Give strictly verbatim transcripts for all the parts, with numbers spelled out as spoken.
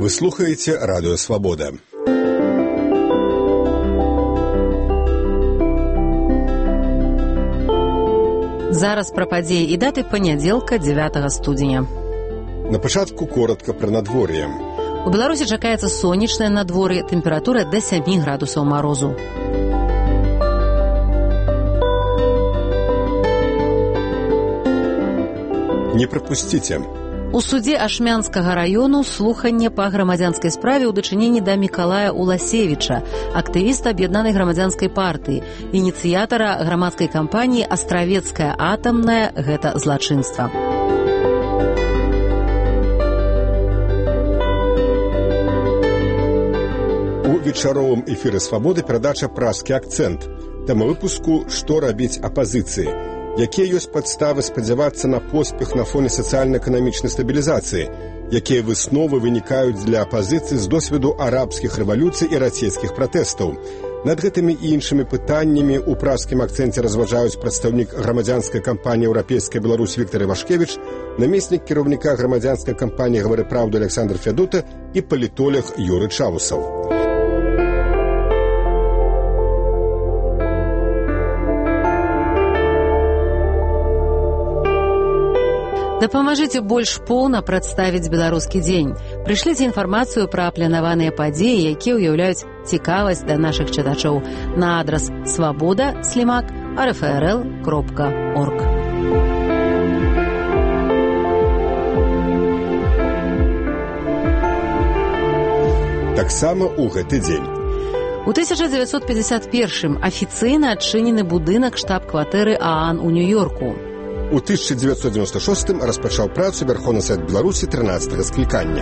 Вы слухаеце радыё Свабода. Зараз пра падзеі і даты панядзелка дзевятага студзеня. На пачатку коротка пра надвор'е. У Беларусі чакаецца сонечнае надвор'е, тэмпература да сямі градусаў марозу. Не прапусціце. У судзе Ашмянскага раёну слуханне па грамадзянскай справе ў дачыненні да Мікалая Уласевіча, актывіста аб'яднанай грамадзянскай партыі, ініцыятара грамадскай кампаніі «Астравецкая атамная» гэта злачынства. У вечаровым эфіры «Свабоды» перадача «Празкі акцэнт». Тэма выпуску «Што рабіць апазіцыі?». Якія ёсць падставы спадзявацца на поспех на фоне сацыяльна-эканамічнай стабілізацыі? Якія высновы вынікаюць для апазіцыі з досведу арабскіх рэвалюцый і расійскіх пратэстаў? Над гэтымі і іншымі пытаннямі ў празкім акцэнце разважаюць прадстаўнік грамадзянскай кампаніі «Еўрапейская Беларусь» Віктор Івашкевіч, намеснік кіраўніка грамадзянскай кампаніі «Гавары праўду» Александр Фядута і палітолог Юры Чаусаў. Дапамажыце больш поўна прадставіць беларускі дзень. Прышліце інфармацыю пра планаваныя падзеі, якія ўяўляюць цікавасць да нашых чытачоў на адрас свабода слімак арфрл кропка орг. Таксама ў гэты дзень. У тысяча дзевяцьсот пятьдесят першым афіцыйна адчынены будынак штаб-кватэры ААН у Нью-Йорку. У тысяча дзевяцьсот дзевяносто шостым распачаў працу Верховны Савет Беларусі трынаццатага склікання.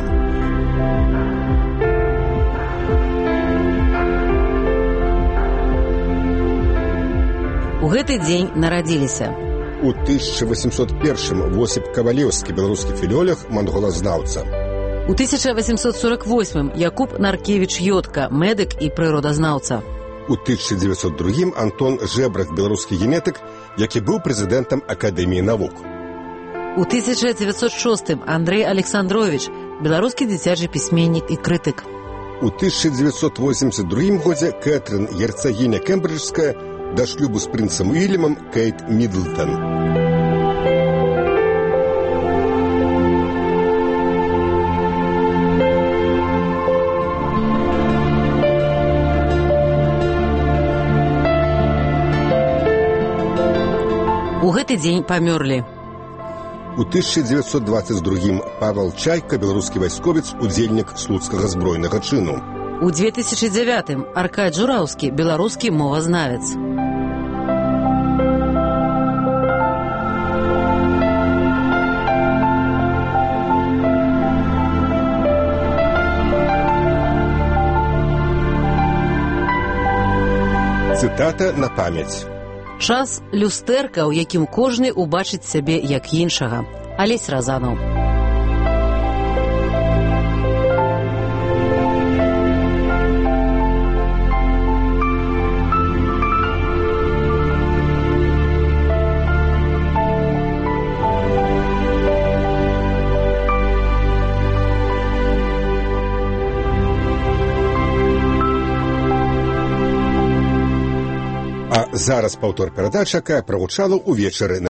У гэты дзень нарадзіліся. У тысяча восемьсот першым Восіп Кавалеўскі, беларускі філолог, манголазнаўца. У тысяча восемьсот сорок восьмым Якуб Наркевіч Йодка, медык і прыродазнаўца. У тысяча дзевяцьсот другім Антон Жэбрах, беларускі генетык, які быў прэзідэнтам Акадэміі навук. У тысяча дзевяцьсот шостым Андрэй Александрович, беларускі дзіцячы пісьменнік і крытык. У тысяча дзевяцьсот восемьдесят другім годзе Кэтрын, герцагіня Кембриджская, да шлюбу з прынцам Уільямам Кейт Мідлтон. У гэты дзень памёрлі. У тысяча дзевяцьсот дваццаць другім Павел Чайка, беларускі вайсковец, удзельнік слуцкага збройнага чыну. У две тысячи девятым Аркадь Жураўскі, беларускі мовазнавец. Цытата на памяць. Час люстэрка, у якім кожны убачыць сябе як іншага. Алесь Разанаў. А зараз паўтор перадач, якая прагучала ўвечары